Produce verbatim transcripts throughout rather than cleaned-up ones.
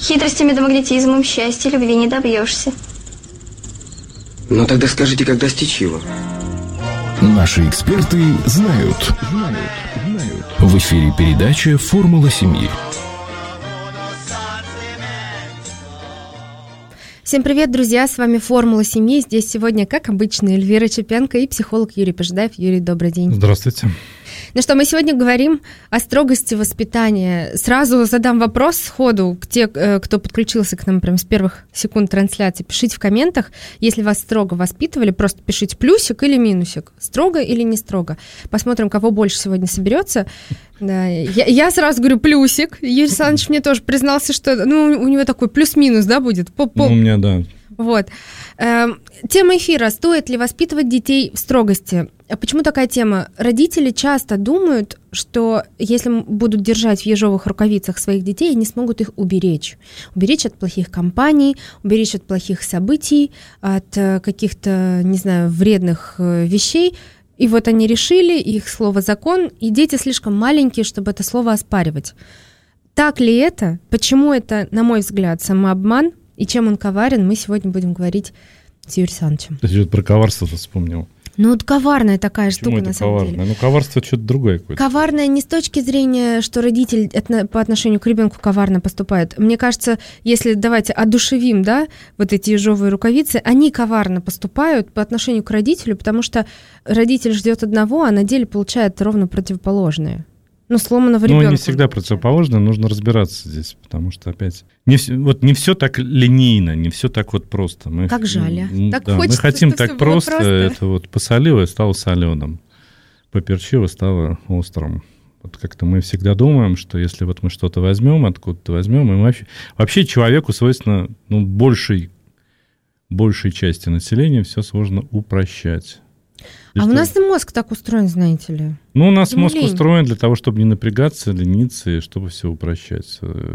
Хитростями да магнетизмом счастья, любви не добьешься. Ну тогда скажите, как достичь его? Наши эксперты знают. Знают. Знают. В эфире передача «Формула семьи». Всем привет, друзья! С вами «Формула семьи». Здесь сегодня, как обычно, Эльвира Чепенко и психолог Юрий Пожидаев. Юрий, добрый день. Здравствуйте. Ну что, мы сегодня говорим о строгости воспитания. Сразу задам вопрос сходу к те, кто подключился к нам прямо с первых секунд трансляции. Пишите в комментах, если вас строго воспитывали, просто пишите плюсик или минусик. Строго или не строго. Посмотрим, кого больше сегодня соберется. Да, я, я сразу говорю плюсик. Юрий Александрович мне тоже признался, что ну, у него такой плюс-минус, да, будет? По, по... Ну, у меня, да. Вот. Эм, тема эфира: стоит ли воспитывать детей в строгости? А почему такая тема? Родители часто думают, что если будут держать в ежовых рукавицах своих детей, они смогут их уберечь. Уберечь от плохих компаний, уберечь от плохих событий, от каких-то, не знаю, вредных вещей. И вот они решили, их слово закон, и дети слишком маленькие, чтобы это слово оспаривать. Так ли это? Почему это, на мой взгляд, самообман? И чем он коварен, мы сегодня будем говорить с Юрием Александровичем. Ты что-то про коварство-то вспомнил. Ну, вот коварная такая Почему штука, это на самом коварное? деле. Ну, коварство что-то другое какое-то. Коварное не с точки зрения, что родитель по отношению к ребенку коварно поступает. Мне кажется, если давайте одушевим, да, вот эти ежовые рукавицы, они коварно поступают по отношению к родителю, потому что родитель ждет одного, а на деле получает ровно противоположное. Ну, сломанного ребенка. Ну, не всегда противоположно, нужно разбираться здесь, потому что опять... Не все, вот не все так линейно, не все так вот просто. Мы, как жаль, а? Так да, хочется, мы хотим чтобы так всё было просто, просто. Это вот посолило, стало соленым, поперчило, стало острым. Вот как-то мы всегда думаем, что если вот мы что-то возьмем, откуда-то возьмем, и мы вообще, вообще человеку свойственно, ну, большей, большей части населения все сложно упрощать. И а что? у нас и мозг так устроен, знаете ли. Ну, у нас Ему мозг лень. устроен для того, чтобы не напрягаться, лениться, и чтобы все упрощать.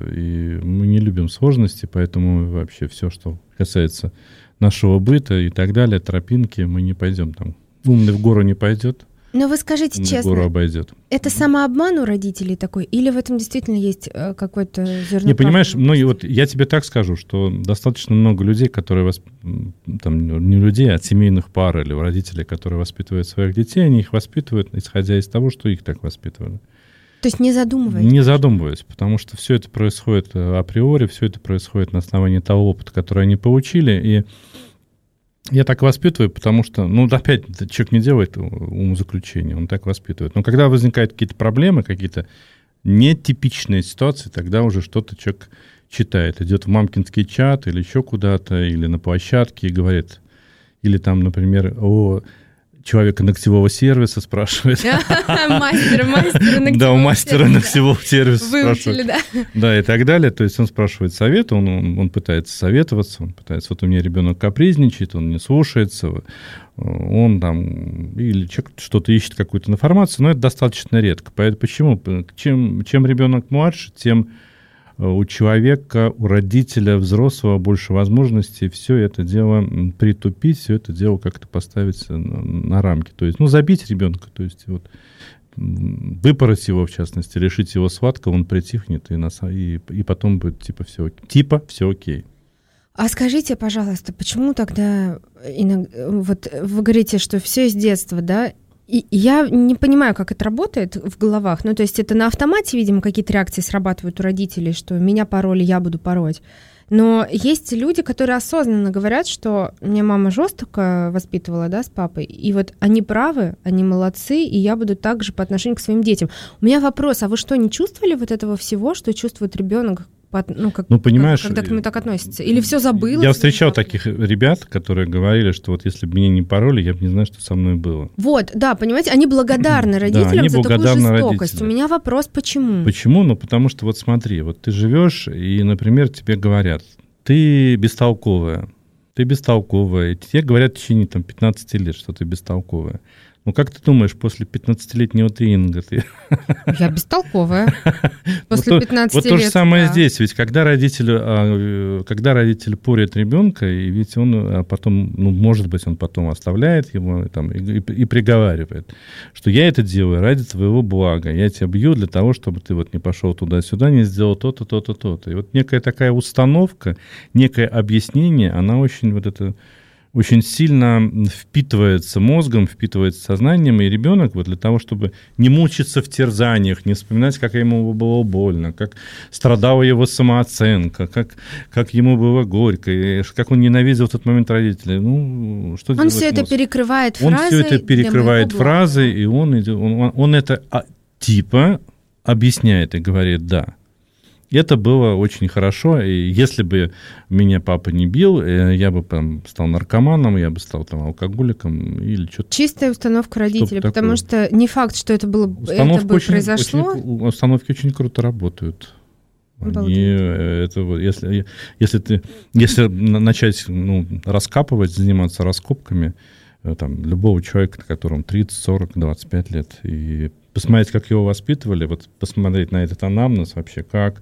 И мы не любим сложности, поэтому вообще все, что касается нашего быта и так далее, тропинки, мы не пойдем там. Умный в гору не пойдет. Но вы скажите Умный честно, гору обойдет. это самообман у родителей такой, или в этом действительно есть э, какой-то зерно? Не понимаешь, правды? многие, вот я тебе так скажу, что достаточно много людей, которые восп... там, не людей, а семейных пар или родителей, которые воспитывают своих детей, они их воспитывают, исходя из того, что их так воспитывали. То есть не задумываясь? Не задумываясь, потому что все это происходит априори, все это происходит на основании того опыта, который они получили, и я так воспитываю, потому что, ну, опять, человек не делает умозаключения, он так воспитывает. Но когда возникают какие-то проблемы, какие-то нетипичные ситуации, тогда уже что-то человек читает. Идет в мамкинский чат или еще куда-то, или на площадке и говорит, или там, например, о человека ногтевого сервиса спрашивает. Мастера, мастера ногтевого Да, у мастера ногтевого сервиса выучили, да. Да, и так далее. То есть он спрашивает совет, он, он, он пытается советоваться, он пытается, вот у меня ребенок капризничает, он не слушается, он там, или человек что-то ищет, какую-то информацию, но это достаточно редко. Поэтому почему? Чем, чем ребенок младше, тем у человека, у родителя взрослого больше возможностей все это дело притупить, все это дело как-то поставить на, на рамки. То есть, ну, забить ребенка, то есть вот выпороть его, в частности, лишить его сладкого, он притихнет, и, нас, и, и потом будет типа все, типа все окей. А скажите, пожалуйста, почему тогда иногда, вот вы говорите, что все с детства, да? И я не понимаю, как это работает в головах. Ну, то есть это на автомате, видимо, какие-то реакции срабатывают у родителей, что меня пороли, я буду пороть. Но есть люди, которые осознанно говорят, что меня мама жестко воспитывала, да, с папой, и вот они правы, они молодцы, и я буду так же по отношению к своим детям. У меня вопрос, а вы что, не чувствовали вот этого всего, что чувствует ребенок? Ну, как, ну, понимаешь, как, когда к нему так относятся? Или все забылось? Я встречал таких ребят, которые говорили, что вот если бы меня не пороли, я бы не знаю, что со мной было. Вот, да, понимаете, они благодарны родителям да, они за такую жестокость. Родителям. У меня вопрос, почему? Почему? Ну, потому что вот смотри, вот ты живешь, и, например, тебе говорят, ты бестолковая, ты бестолковая, и тебе говорят в течение там, пятнадцати лет, что ты бестолковая. Ну, как ты думаешь, после пятнадцатилетнего тренинга ты... Я бестолковая. После вот пятнадцати лет. Вот то же лет, самое да. здесь. Ведь когда родитель, когда родитель порит ребенка, и ведь он потом, ну, может быть, он потом оставляет его там, и, и, и приговаривает, что я это делаю ради твоего блага. Я тебя бью для того, чтобы ты вот не пошел туда-сюда, не сделал то-то, то-то, то-то. И вот некая такая установка, некое объяснение, она очень вот это... очень сильно впитывается мозгом, впитывается сознанием, и ребенок вот для того, чтобы не мучиться в терзаниях, не вспоминать, как ему было больно, как страдала его самооценка, как, как ему было горько, и как он ненавидел в тот момент родителей. Ну, что он все это мозг? перекрывает он фразой. Он все это перекрывает фразой, и он, он, он это типа объясняет и говорит «да». Это было очень хорошо, и если бы меня папа не бил, я бы там стал наркоманом, я бы стал там алкоголиком или что-то. Чистая установка родителей, потому что не факт, что это было, установка это бы очень, произошло. Очень, установки очень круто работают. Они, это, если, если, ты, если начать ну, раскапывать, заниматься раскопками там, любого человека, которому тридцать, сорок, двадцать пять лет, и посмотреть, как его воспитывали, вот посмотреть на этот анамнез вообще, как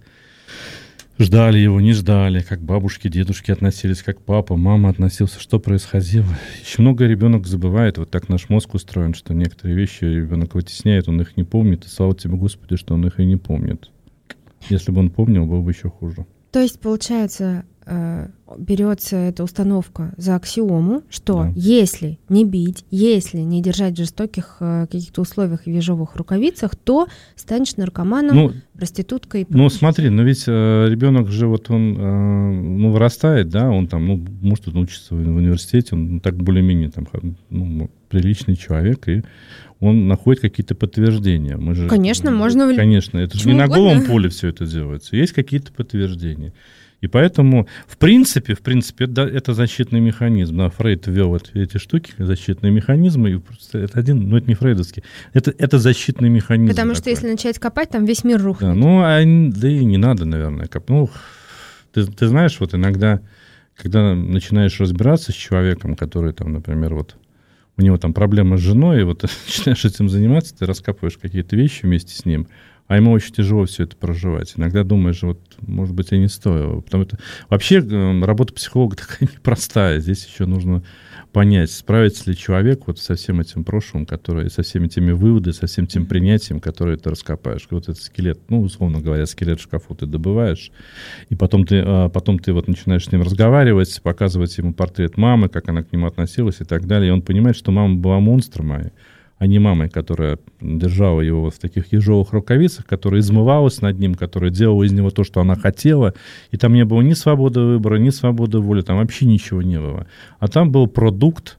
ждали его, не ждали, как бабушки, дедушки относились, как папа, мама относился, что происходило. Еще много ребенок забывает, вот так наш мозг устроен, что некоторые вещи ребенок вытесняет, он их не помнит, и слава тебе, Господи, что он их и не помнит. Если бы он помнил, было бы еще хуже. То есть, получается, берется эта установка за аксиому, что да. если не бить, если не держать в жестоких каких-то условиях и в ежовых рукавицах, то станешь наркоманом, ну, проституткой. И ну, смотри, но ведь э, ребенок же вот он э, ну, вырастает, да, он там, ну, может, он учится в университете, он так более-менее там, ну, приличный человек, и он находит какие-то подтверждения. Мы же, конечно, можно... Конечно, это же не на голом поле все это делается. Есть какие-то подтверждения. И поэтому, в принципе, в принципе, это, это защитный механизм. Да, Фрейд ввел эти, эти штуки, защитные механизмы, и просто это один, ну, это не фрейдовский, это, это защитный механизм. Потому такой. Что если начать копать, там весь мир рухнет. Да, ну, а, да и не надо, наверное, копать. Ну, ты, ты знаешь, вот иногда, когда начинаешь разбираться с человеком, который там, например, вот у него там проблема с женой, и вот ты начинаешь этим заниматься, ты раскапываешь какие-то вещи вместе с ним, а ему очень тяжело все это проживать. Иногда думаешь, вот, может быть, и не стоило. Потому что вообще работа психолога такая непростая. Здесь еще нужно понять, справится ли человек вот со всем этим прошлым, которое, со всеми теми выводами, со всем тем принятием, которое ты раскопаешь. Вот этот скелет, ну, условно говоря, скелет в шкафу ты добываешь, и потом ты, потом ты вот начинаешь с ним разговаривать, показывать ему портрет мамы, как она к нему относилась и так далее. И он понимает, что мама была монстром, а не мамой, которая держала его вот в таких ежовых рукавицах, которая измывалась над ним, которая делала из него то, что она хотела, и там не было ни свободы выбора, ни свободы воли, там вообще ничего не было. А там был продукт,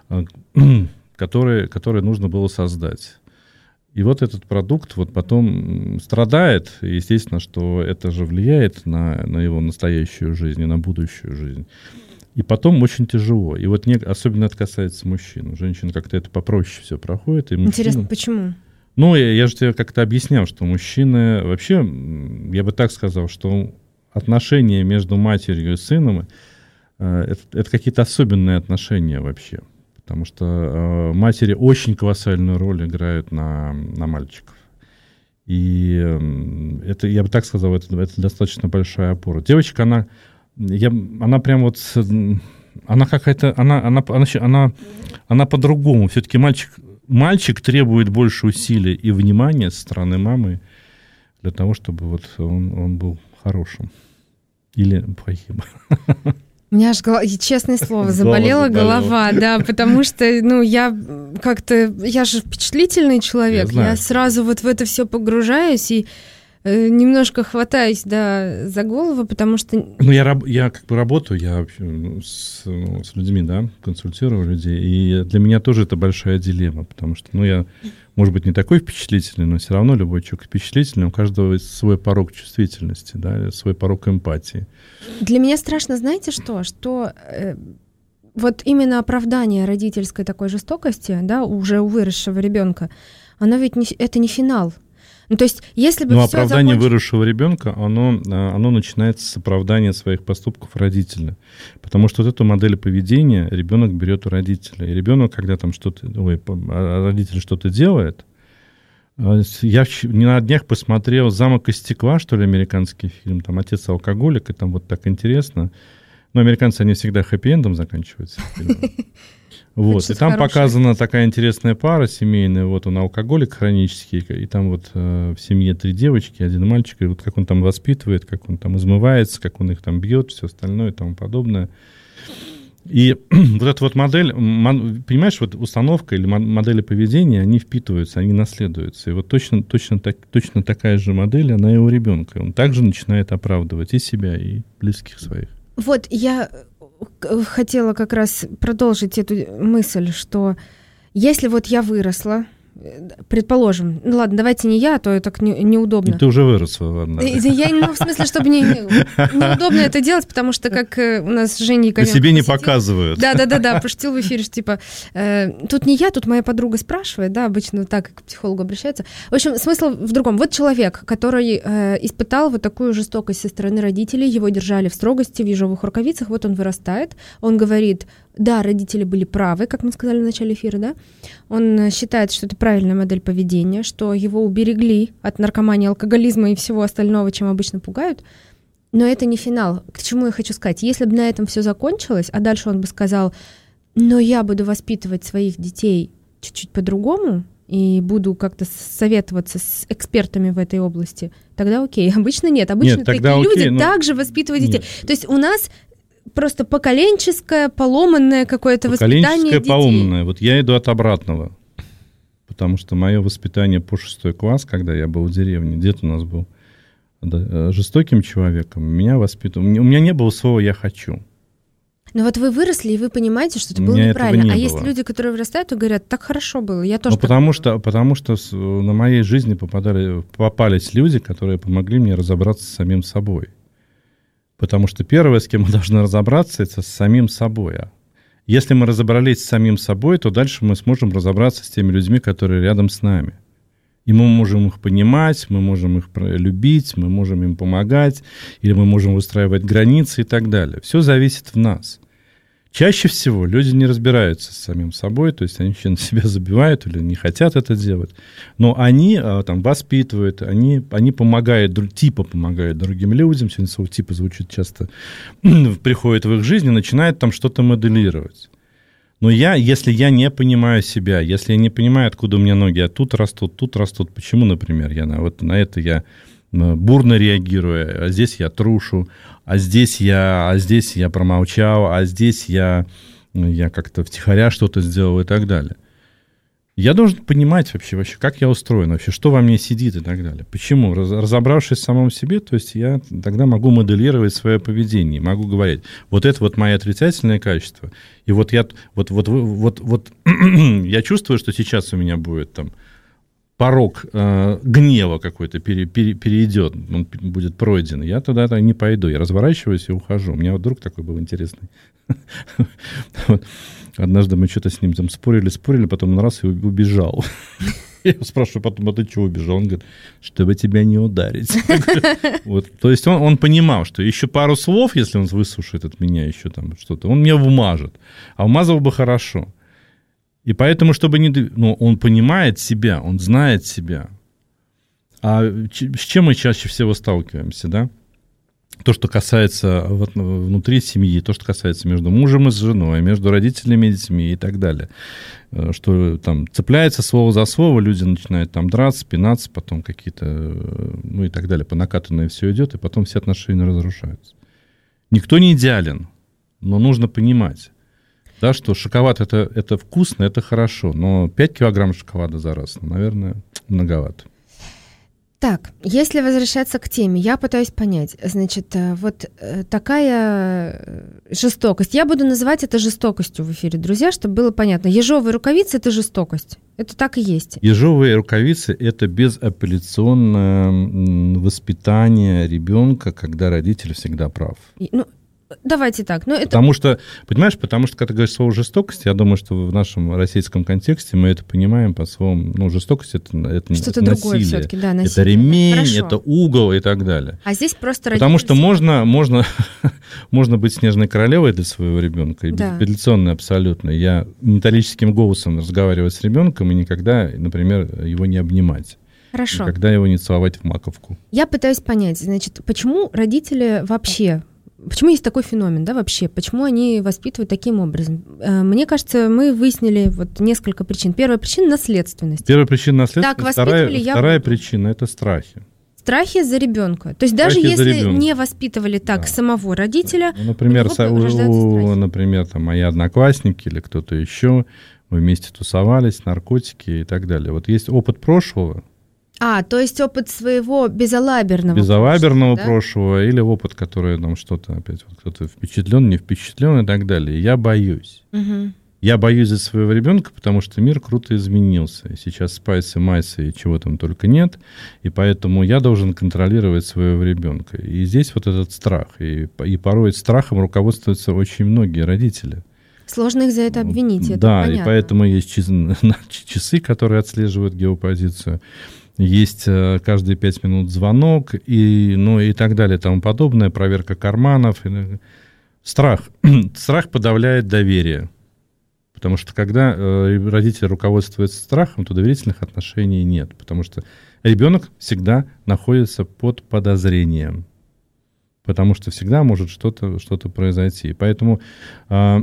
который, который нужно было создать. И вот этот продукт вот потом страдает, и естественно, что это же влияет на, на его настоящую жизнь и на будущую жизнь. И потом очень тяжело. И вот не, особенно это касается мужчин. У женщин как-то это попроще все проходит. И мужчины... Интересно, почему? Ну, я, я же тебе как-то объяснял, что мужчины... Вообще, я бы так сказал, что отношения между матерью и сыном э, это, это какие-то особенные отношения вообще. Потому что э, матери очень колоссальную роль играют на, на мальчиков. И э, это, я бы так сказал, это, это достаточно большая опора. Девочка, она... Я, она прям вот, она какая-то, она, она, она, она, она по-другому. Все-таки мальчик, мальчик требует больше усилий и внимания со стороны мамы для того, чтобы вот он, он был хорошим или плохим. У меня аж, честное слово, заболела голова, да, потому что, ну, я как-то, я же впечатлительный человек, я, я сразу вот в это все погружаюсь и немножко хватаюсь, да, за голову, потому что... Ну, я, я как бы работаю, я с, ну, с людьми, да, консультирую людей, и для меня тоже это большая дилемма, потому что, ну, я, может быть, не такой впечатлительный, но все равно любой человек впечатлительный, у каждого свой порог чувствительности, да, свой порог эмпатии. Для меня страшно, знаете что? Что э, вот именно оправдание родительской такой жестокости, да, уже у выросшего ребенка, оно ведь не, это не финал. Ну, то есть, если бы Но всё оправдание законч- выросшего ребенка, оно, оно начинается с оправдания своих поступков родителя. Потому что вот эту модель поведения ребенок берет у родителя. И ребенок, когда там что-то, ой, родитель что-то делает, я не на днях посмотрел «Замок из стекла», что ли, американский фильм, там отец алкоголик, и там вот так интересно. Но американцы, они всегда хэппи-эндом заканчиваются. Вот. И там хорошее. Показана такая интересная пара семейная. Вот он алкоголик хронический, и там вот э, в семье три девочки, один мальчик, и вот как он там воспитывает, как он там измывается, как он их там бьет, все остальное и тому подобное. И вот эта вот модель, понимаешь, вот установка или модели поведения, они впитываются, они наследуются. И вот точно, точно, так, точно такая же модель, она и у ребенка. Он также начинает оправдывать и себя, и близких своих. Вот я хотела как раз продолжить эту мысль, что если вот я выросла, предположим, ну ладно, давайте не я, а то так не, неудобно. И ты уже выросла, ладно. Я, ну, в смысле, чтобы не, неудобно это делать, потому что как у нас с Женей Яковенко... Себе не показывают. Да-да-да, пошутил в эфире, что типа, э, тут не я, тут моя подруга спрашивает, да, обычно так к психологу обращается. В общем, смысл в другом. Вот человек, который э, испытал вот такую жестокость со стороны родителей, его держали в строгости, в ежовых рукавицах, вот он вырастает, он говорит... Да, родители были правы, как мы сказали в начале эфира, да. Он считает, что это правильная модель поведения, что его уберегли от наркомании, алкоголизма и всего остального, чем обычно пугают. Но это не финал. К чему я хочу сказать? Если бы на этом все закончилось, а дальше он бы сказал, но я буду воспитывать своих детей чуть-чуть по-другому и буду как-то советоваться с экспертами в этой области, тогда окей. Обычно нет. Обычно нет, такие окей, люди но... также воспитывают детей. Нет. То есть у нас... Просто поколенческое, поломанное какое-то воспитание детей. Поколенческое, поломанное. Вот я иду от обратного. Потому что мое воспитание по шестой класс, когда я был в деревне, дед у нас был да, жестоким человеком, меня воспитывал. У меня не было слова «я хочу». Но вот вы выросли, и вы понимаете, что это было неправильно. Не а было. Есть люди, которые вырастают и говорят, так хорошо было, я тоже. Ну, потому что, потому что на моей жизни попадали, попались люди, которые помогли мне разобраться с самим собой. Потому что первое, с кем мы должны разобраться, это с самим собой. Если мы разобрались с самим собой, то дальше мы сможем разобраться с теми людьми, которые рядом с нами. И мы можем их понимать, мы можем их любить, мы можем им помогать, или мы можем выстраивать границы и так далее. Все зависит в нас. Чаще всего люди не разбираются с самим собой, то есть они вообще на себя забивают или не хотят это делать. Но они там воспитывают, они, они помогают, типа помогают другим людям, сегодня слово типа звучит часто, приходит в их жизнь и начинают там что-то моделировать. Но я, если я не понимаю себя, если я не понимаю, откуда у меня ноги, а тут растут, тут растут, почему, например, я на, вот на это я бурно реагирую, а здесь я трушу, а здесь я, а здесь я промолчал, а здесь я, я как-то втихаря что-то сделал и так далее. Я должен понимать вообще, вообще, как я устроен, вообще, что во мне сидит и так далее. Почему? Разобравшись в самом себе, то есть я тогда могу моделировать свое поведение, могу говорить, вот это вот мои отрицательные качества, и вот я, вот, вот, вот, вот, я чувствую, что сейчас у меня будет там порог э, гнева какой-то пере, пере, перейдет, он будет пройден, я туда не пойду, я разворачиваюсь и ухожу. У меня вот друг такой был интересный. Однажды мы что-то с ним там спорили, спорили, потом он раз и убежал. Я его спрашиваю потом, а ты чего убежал? Он говорит, чтобы тебя не ударить. Вот. То есть он, он понимал, что еще пару слов, если он выслушает от меня еще там что-то, он меня вмажет. А вмазал бы хорошо. И поэтому, чтобы не... Ну, он понимает себя, он знает себя. А с чем мы чаще всего сталкиваемся, да? То, что касается вот, внутри семьи, то, что касается между мужем и женой, между родителями и детьми и так далее. Что там цепляется слово за слово, люди начинают там драться, пинаться, потом какие-то, ну и так далее, по накатанной все идет, и потом все отношения разрушаются. Никто не идеален, но нужно понимать, да, что шоколад это, это вкусно, это хорошо, но пять килограмм шоколада за раз, ну, наверное, многовато. Так, если возвращаться к теме, я пытаюсь понять, значит, вот такая жестокость, я буду называть это жестокостью в эфире, друзья, чтобы было понятно. Ежовые рукавицы – это жестокость, это так и есть. Ежовые рукавицы – это безапелляционное воспитание ребенка, когда родитель всегда прав. И, ну, давайте так. Ну, это... Потому что, понимаешь, потому что, когда ты говоришь слово «жестокость», я думаю, что в нашем российском контексте мы это понимаем по-своему. Ну, жестокость — это, это, что-то это другое насилие. все-таки, да, насилие. Это ремень, Хорошо. это угол и так далее. А здесь просто Потому что родители- можно, можно, можно быть снежной королевой для своего ребенка, и Да. безапелляционной абсолютно. Я металлическим голосом разговариваю с ребенком и никогда, например, его не обнимать. Хорошо. Никогда его не целовать в маковку. Я пытаюсь понять, значит, почему родители вообще, почему есть такой феномен, да, вообще, почему они воспитывают таким образом? Э, Мне кажется, мы выяснили вот несколько причин. Первая причина — наследственность. Первая причина наследства, Так воспитывали, вторая, я вторая буду. причина — это страхи. Страхи за ребенка. То есть даже Страхи за если ребенка. не воспитывали так Да. самого родителя, Ну, например, у него со- у- рождаются у- страхи. например, там, мои одноклассники или кто-то еще, мы вместе тусовались, наркотики и так далее. Вот есть опыт прошлого, А, то есть опыт своего безалаберного безалаберного прошлого, да? прошлого, или опыт, который там что-то опять, вот кто-то впечатлен, не впечатлен и так далее. Я боюсь. Мгм. Я боюсь за своего ребенка, потому что мир круто изменился. И сейчас спайсы, майсы и чего там только нет. И поэтому я должен контролировать своего ребенка. И здесь вот этот страх. И, и порой страхом руководствуются очень многие родители. Сложно их за это обвинить, это Да, понятно. и поэтому есть часы, часы, которые отслеживают геопозицию. Есть э, каждые пять минут звонок, и, ну, и так далее, и тому подобное, проверка карманов. И, страх. Страх подавляет доверие. Потому что когда э, родители руководствуются страхом, то доверительных отношений нет. Потому что ребенок всегда находится под подозрением. Потому что всегда может что-то, что-то произойти. Поэтому э,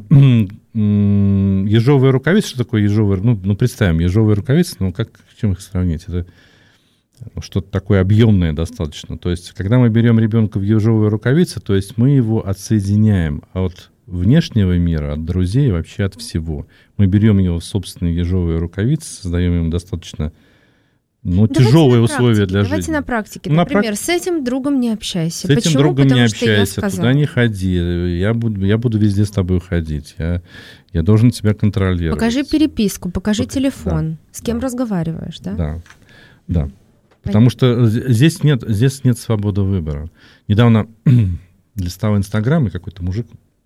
э, ежовые рукавицы, что такое ежовые? Ну, ну, представим, ежовые рукавицы, ну, как, чем их сравнить? Это что-то такое объемное достаточно. То есть, когда мы берем ребенка в ежовые рукавицы, то есть мы его отсоединяем от внешнего мира, от друзей, вообще от всего. Мы берем его в собственные ежовые рукавицы, создаем ему достаточно ну, Давайте тяжелые на условия практике, для Давайте жизни. на практике. На Например, прак- с этим другом не общайся. С этим Почему? другом Потому не что я общайся, сказала. туда не ходи. Я буду, я буду везде с тобой ходить. Я, я должен тебя контролировать. Покажи переписку, покажи Пок- телефон. да, С кем да. разговариваешь, да? Да, да. Потому что здесь нет, здесь нет свободы выбора. Недавно листал Инстаграм, и какой-то мужик,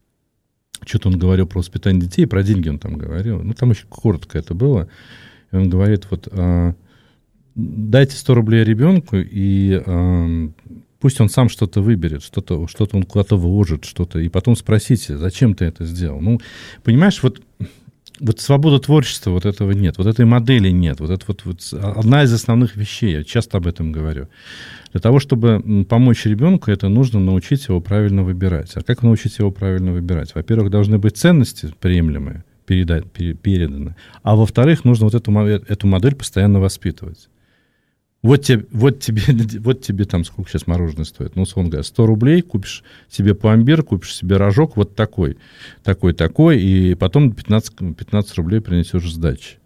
что-то он говорил про воспитание детей, про деньги он там говорил. Ну, там очень коротко это было. И он говорит, вот, а, дайте сто рублей ребенку, и а, пусть он сам что-то выберет, что-то, что-то он куда-то вложит, что-то, и потом спросите, зачем ты это сделал. Ну, понимаешь, вот... Вот свобода творчества, вот этого нет, вот этой модели нет. Вот это вот, вот одна из основных вещей, я часто об этом говорю. Для того, чтобы помочь ребенку, это нужно научить его правильно выбирать. А как научить его правильно выбирать? Во-первых, должны быть ценности приемлемые, переда- пере- переданы. А во-вторых, нужно вот эту, мо- эту модель постоянно воспитывать. Вот тебе, вот, тебе, вот тебе там, сколько сейчас мороженое стоит? Ну, условно говоря, сто рублей, купишь себе пломбир, купишь себе рожок вот такой, такой, такой, и потом пятнадцать, пятнадцать рублей принесешь сдачи.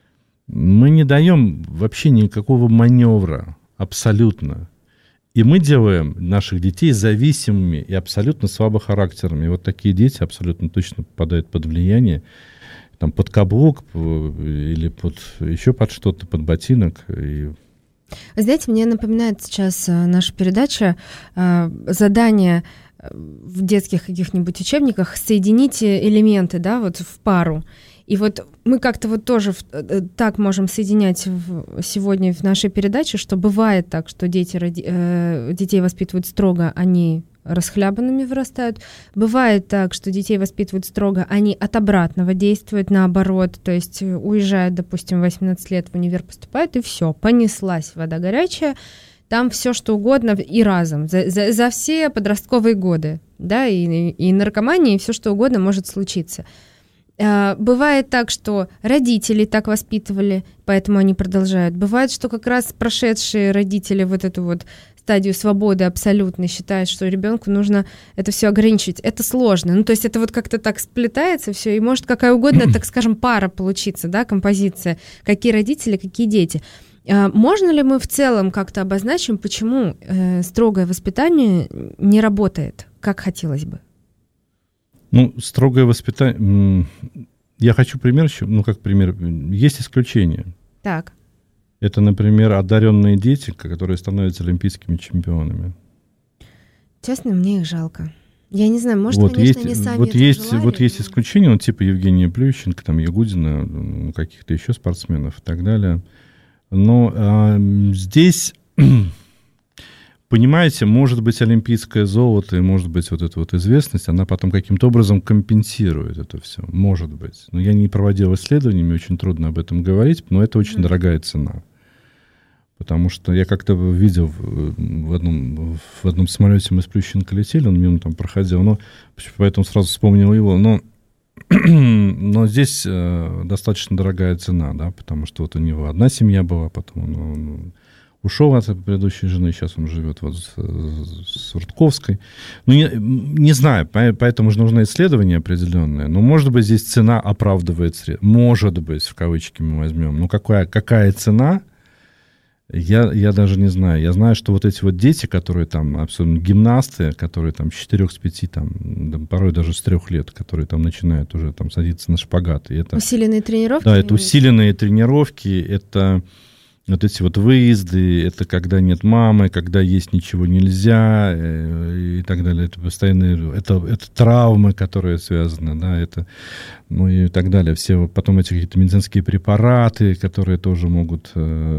Мы не даем вообще никакого маневра, абсолютно. И мы делаем наших детей зависимыми и абсолютно слабохарактерными. И вот такие дети абсолютно точно попадают под влияние, там, под каблук или под, еще под что-то, под ботинок, и... Вы знаете, мне напоминает сейчас а, наша передача а, задание в детских каких-нибудь учебниках соедините элементы, да, вот в пару. И вот мы как-то вот тоже в, так можем соединять в, сегодня в нашей передаче, что бывает так, что дети, роди, э, детей воспитывают строго, они расхлябанными вырастают. Бывает так, что детей воспитывают строго, они от обратного действуют, наоборот, то есть уезжают, допустим, в восемнадцать лет в универ поступают, и все, понеслась вода горячая, там все что угодно и разом, за, за, за все подростковые годы, да, и, и наркомания, и все что угодно может случиться. Бывает так, что родители так воспитывали, поэтому они продолжают. Бывает, что как раз прошедшие родители вот эту вот стадию свободы абсолютно считают, что ребенку нужно это все ограничивать. Это сложно. Ну, то есть это вот как-то так сплетается все, и может какая угодно, так скажем, пара получиться, да, композиция. Какие родители, какие дети. Можно ли мы в целом как-то обозначим, почему э, строгое воспитание не работает, как хотелось бы? Ну, строгое воспитание... Я хочу пример еще, ну, как пример. Есть исключения. Так. Это, например, одаренные дети, которые становятся олимпийскими чемпионами. Честно, мне их жалко. Я не знаю, может, вот конечно, есть, они сами вот это есть, желали, вот есть но- исключения, ну, типа Евгения Плющенко, там, Ягудина, ну, каких-то еще спортсменов и так далее. Но а, здесь, понимаете, может быть, олимпийское золото и может быть вот эта вот известность, она потом каким-то образом компенсирует это все. Может быть. Но я не проводил исследований, мне очень трудно об этом говорить, но это очень mm-hmm. дорогая цена. Потому что я как-то видел в одном, в одном самолете мы с Плющенко летели, он мимо там проходил, но поэтому сразу вспомнил его. Но, но здесь э, достаточно дорогая цена, да, потому что вот у него одна семья была, потом он, он ушел от предыдущей жены, сейчас он живет вот с, с Рудковской. Ну, не, не знаю, поэтому же нужно исследование определенное. Но, может быть, здесь цена оправдывает средства. Может быть, в кавычки мы возьмем. Ну, какая, какая цена? Я, я даже не знаю. Я знаю, что вот эти вот дети, которые там, абсолютно гимнасты, которые там с четырех, с пяти, там, да, порой даже с трех лет, которые там начинают уже там садиться на шпагат. И это, усиленные тренировки? Да, это усиленные тренировки, это вот эти вот выезды, это когда нет мамы, когда есть ничего нельзя и так далее. Это постоянные, это, это травмы, которые связаны, да, это, ну и так далее. Все потом эти какие-то медицинские препараты, которые тоже могут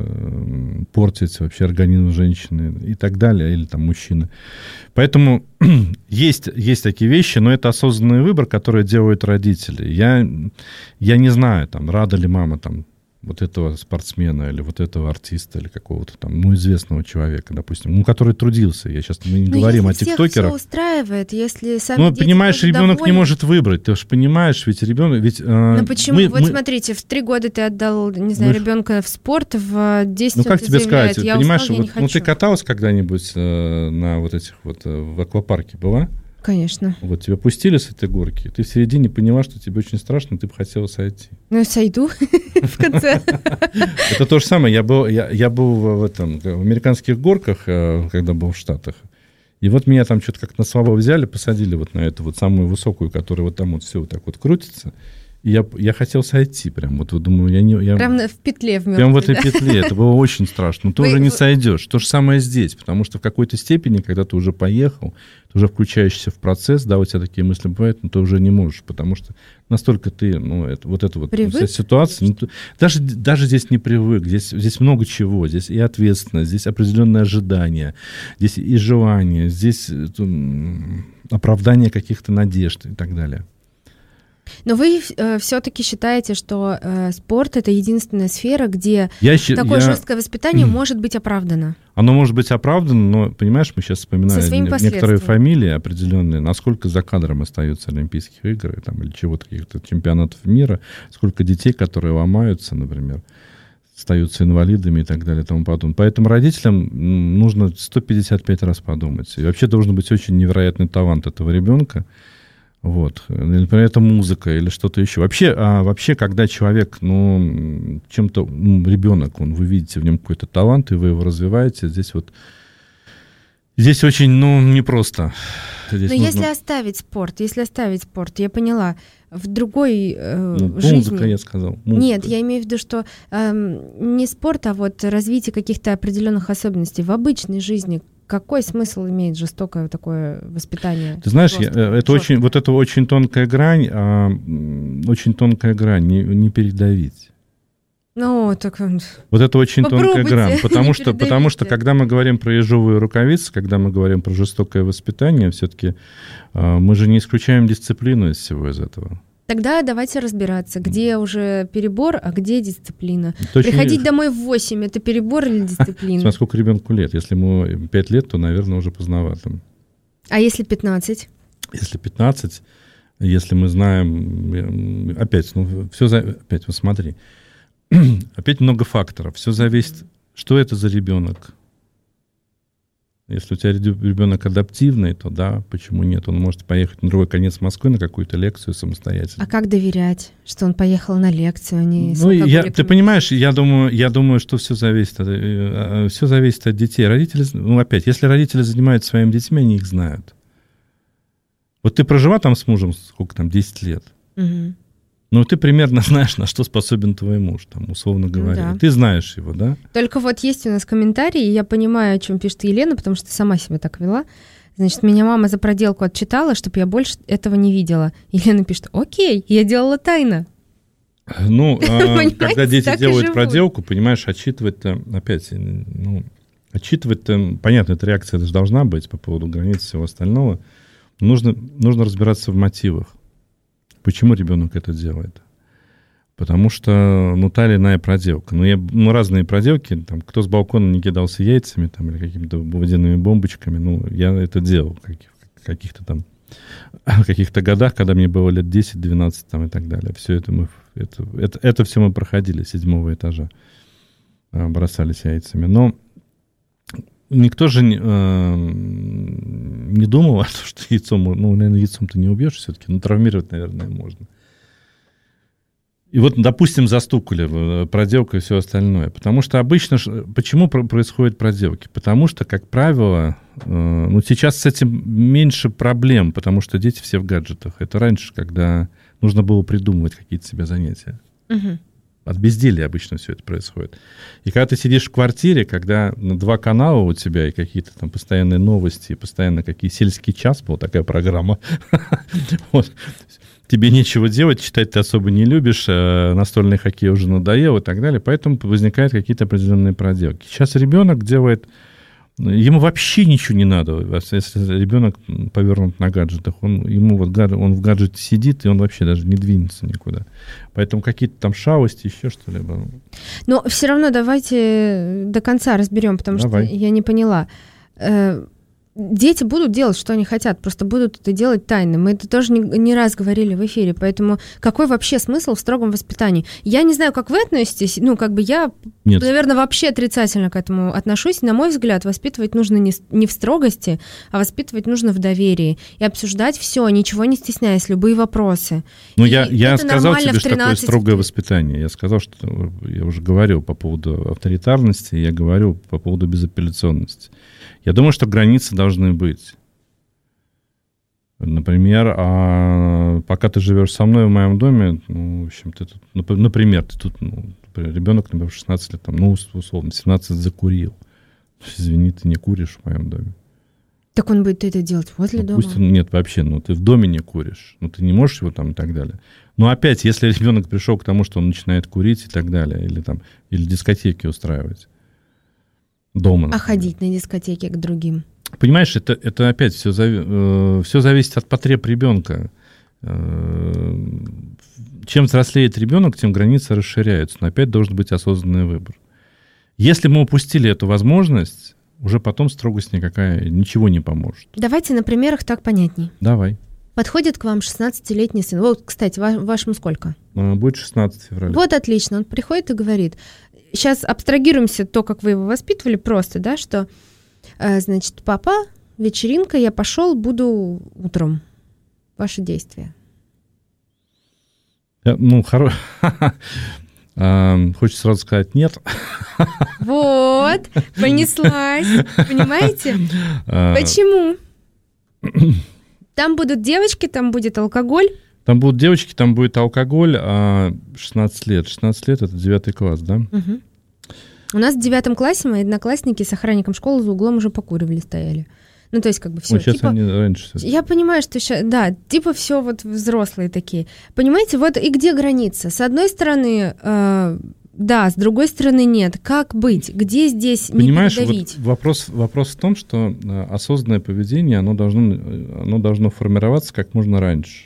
э, портить вообще организм женщины и так далее, или там мужчины. Поэтому есть, есть такие вещи, но это осознанный выбор, который делают родители. Я, я не знаю, там, рада ли мама там вот этого спортсмена или вот этого артиста или какого-то там, ну, известного человека, допустим, ну, который трудился. Я сейчас мы не но говорим о если тиктокерах. Всех все устраивает, если сами Ну, дети понимаешь, тоже ребенок довольны. не может выбрать. Ты же понимаешь, ведь ребенок... Ведь, э, ну почему? мы, вот мы... смотрите, в три года ты отдал, не знаю, Мы... ребенка в спорт, в десять Ну, он как тебе заявляет, сказать? я Понимаешь, устал, я вот, не хочу. ну, ты каталась когда-нибудь э, на вот этих вот, э, в аквапарке была? Конечно. Вот тебя пустили с этой горки, ты в середине поняла, что тебе очень страшно, ты бы хотела сойти. Ну, я сойду в конце. Это то же самое. Я был, я, я был в, этом, в американских горках, когда был в Штатах. И вот меня там что-то как на слабо взяли, посадили вот на эту вот самую высокую, которая вот там вот все вот так вот крутится. И я, я хотел сойти прям. Вот, вот думаю, я не... Я... Прям в петле в мертвой, Прям в этой да? петле. Это было очень страшно. Но ты Вы... уже не сойдешь. То же самое здесь. Потому что в какой-то степени, когда ты уже поехал, ты уже включаешься в процесс, да, у тебя такие мысли бывают, но ты уже не можешь. Потому что настолько ты, ну, это, вот эта вот вся ситуация... Ну, ты, даже, даже здесь не привык. Здесь, здесь много чего. Здесь и ответственность, здесь определенные ожидания, здесь и желание, здесь это, оправдание каких-то надежд и так далее. Но вы э, все-таки считаете, что э, спорт — это единственная сфера, где я, такое я... жесткое воспитание может быть оправдано? Оно может быть оправдано, но, понимаешь, мы сейчас вспоминаем некоторые фамилии определенные, насколько за кадром остаются Олимпийских игр там, или чего-то, каких-то чемпионатов мира, сколько детей, которые ломаются, например, остаются инвалидами и так далее и тому подобное. Поэтому родителям нужно сто пятьдесят пять раз подумать. И вообще должен быть очень невероятный талант этого ребенка. Вот. Например, это музыка или что-то еще. Вообще, а, вообще когда человек, ну, чем-то, ну, ребенок, он, вы видите в нем какой-то талант, и вы его развиваете, здесь вот, здесь очень, ну, непросто. Здесь Но нужно... если оставить спорт, если оставить спорт, я поняла, в другой э, ну, жизни... Музыка, я сказал. Музыка. Нет, я имею в виду, что э, не спорт, а вот развитие каких-то определенных особенностей в обычной жизни. Какой смысл имеет жестокое такое воспитание? Ты знаешь, Жестко, я, это очень, вот это очень тонкая грань, а, очень тонкая грань, не, не передавить. Ну, так... Вот это очень Попробуйте, тонкая грань, потому что, потому что, передавите. когда мы говорим про ежовые рукавицы, когда мы говорим про жестокое воспитание, все-таки а, мы же не исключаем дисциплину из всего из этого. Тогда давайте разбираться, где уже перебор, а где дисциплина. Это Приходить очень... домой в восемь — это перебор или дисциплина? Смотри, сколько ребенку лет. Если ему пять лет, то, наверное, уже поздновато. А если пятнадцать? Если пятнадцать, если мы знаем... Опять, ну, все за... Опять, вот смотри. Опять много факторов. Все зависит, что это за ребенок. Если у тебя ребенок адаптивный, то да, почему нет? Он может поехать на другой конец Москвы на какую-то лекцию самостоятельно. А как доверять, что он поехал на лекцию, а не с Ну, я, алкоголиками? ты понимаешь, я думаю, я думаю, что все зависит, от, все зависит от детей. Родители, ну, опять, если родители занимаются своими детьми, они их знают. Вот ты прожила там с мужем, сколько там, десять лет. Угу. Ну, ты примерно знаешь, на что способен твой муж, там, условно говоря. Ну, да. Ты знаешь его, да? Только вот есть у нас комментарии, и я понимаю, о чем пишет Елена, потому что сама себя так вела. Значит, меня мама за проделку отчитала, чтобы я больше этого не видела. Елена пишет, окей, я делала тайно. Ну, когда дети так и делают живут. проделку, понимаешь, отчитывать-то, опять, ну, отчитывать-то, понятно, эта реакция даже должна быть по поводу границ и всего остального. Нужно, нужно разбираться в мотивах. Почему ребенок это делает? Потому что, ну, та или иная проделка. Ну, я, ну, разные проделки, там, кто с балкона не кидался яйцами, там, или какими-то водяными бомбочками, ну, я это делал в каких, каких-то там, в каких-то годах, когда мне было лет десять-двенадцать, там, и так далее. Все это мы, это, это, это все мы проходили с седьмого этажа, бросались яйцами. Но никто же не, э, не думал о том, что яйцом, ну, наверное, яйцом ты не убьешь все-таки, но травмировать, наверное, можно. И вот, допустим, застукали проделку и все остальное. Потому что обычно... Почему происходят проделки? Потому что, как правило, ну, сейчас с этим меньше проблем, потому что дети все в гаджетах. Это раньше, когда нужно было придумывать какие-то себе занятия. Угу. От безделья обычно все это происходит. И когда ты сидишь в квартире, когда два канала у тебя и какие-то там постоянные новости, и постоянно какие сельский час, была такая программа, вот, тебе нечего делать, читать ты особо не любишь, настольный хоккей уже надоел и так далее, поэтому возникают какие-то определенные проделки. Сейчас ребенок делает... Ему вообще ничего не надо. Если ребенок повернут на гаджетах, он, ему вот, он в гаджете сидит, и он вообще даже не двинется никуда. Поэтому какие-то там шалости, еще что-либо. Но все равно давайте до конца разберем, потому Давай. что я не поняла. Дети будут делать, что они хотят, просто будут это делать тайно. Мы это тоже не, не раз говорили в эфире, поэтому какой вообще смысл в строгом воспитании? Я не знаю, как вы относитесь, ну, как бы я, Нет. наверное, вообще отрицательно к этому отношусь. На мой взгляд, воспитывать нужно не, не в строгости, а воспитывать нужно в доверии. И обсуждать все, ничего не стесняясь, любые вопросы. Ну, я, я сказал тебе, что такое строгое воспитание. Я сказал, что я уже говорил по поводу авторитарности, я говорю по поводу безапелляционности. Я думаю, что границы должны быть. Например, а пока ты живешь со мной в моем доме, ну, в общем, ты тут, например, ты тут, ну, ребенок, например, в шестнадцать лет, там, ну, условно, семнадцать закурил. Извини, ты не куришь в моем доме. Так он будет это делать возле ну, дома? Пусть он, нет, вообще, ну, ты в доме не куришь, ну, ты не можешь его там и так далее. Но опять, если ребенок пришел к тому, что он начинает курить и так далее, или там, или дискотеки устраивать, дома. А ходить на дискотеке к другим? Понимаешь, это, это опять все, зави- э, все зависит от потреб ребенка. Э, чем взрослеет ребенок, тем границы расширяются. Но опять должен быть осознанный выбор. Если мы упустили эту возможность, уже потом строгость никакая, ничего не поможет. Давайте на примерах так понятней. Давай. Подходит к вам шестнадцатилетний сын. Вот, кстати, ва- вашему сколько? Будет шестнадцать февраля. Вот отлично. Он приходит и говорит... Сейчас абстрагируемся то, как вы его воспитывали, просто, да, что, э, значит, папа, вечеринка, я пошел, буду утром. Ваши действия. Я, ну, хорошо. Хочется сразу сказать нет. Вот, понеслась. Понимаете? Почему? Там будут девочки, там будет алкоголь. Там будут девочки, там будет алкоголь, а шестнадцать лет. шестнадцать лет — это девятый класс, да? Угу. У нас в девятом классе мои одноклассники с охранником школы за углом уже покуривали, стояли. Ну, то есть, как бы все. Вот сейчас типа, они раньше. Я понимаю, что сейчас, да, типа все вот взрослые такие. Понимаете, вот и где граница? С одной стороны, э, да, с другой стороны нет. Как быть? Где здесь Понимаешь, не передавить? Вот вопрос, вопрос в том, что осознанное поведение, оно должно, оно должно формироваться как можно раньше.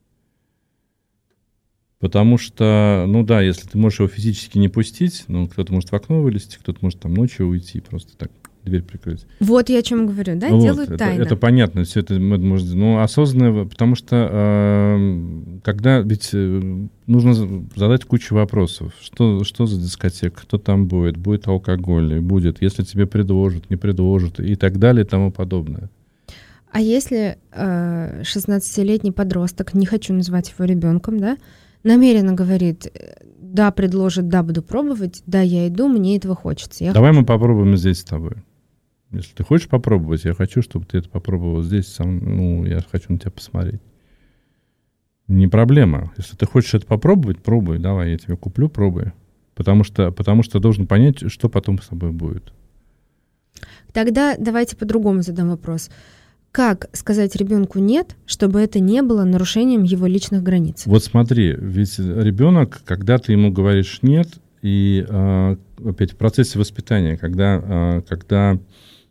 Потому что, ну да, если ты можешь его физически не пустить, ну, кто-то может в окно вылезти, кто-то может там ночью уйти, просто так дверь прикрыть. Вот я о чем говорю, да, вот, делают это, тайно. Это понятно, все это может, ну, осознанно, потому что э, когда ведь нужно задать кучу вопросов. Что, что за дискотека, кто там будет, будет алкоголь, будет, если тебе предложат, не предложат и так далее и тому подобное. А если э, шестнадцатилетний подросток, не хочу называть его ребенком, да, намеренно говорит, да, предложит, да, буду пробовать, да, я иду, мне этого хочется. Я Давай хочу. мы попробуем здесь с тобой. Если ты хочешь попробовать, я хочу, чтобы ты это попробовал здесь сам. Ну, я хочу на тебя посмотреть. Не проблема. Если ты хочешь это попробовать, пробуй. Давай, я тебе куплю, пробуй. Потому что, потому что должен понять, что потом с тобой будет. Тогда давайте по-другому задам вопрос. Как сказать ребенку нет, чтобы это не было нарушением его личных границ? Вот смотри, ведь ребенок, когда ты ему говоришь нет, и э, опять в процессе воспитания, когда, э, когда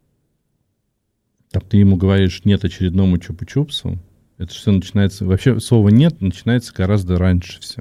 там, ты ему говоришь нет очередному чупа-чупсу, это все начинается... Вообще слово «нет» начинается гораздо раньше все.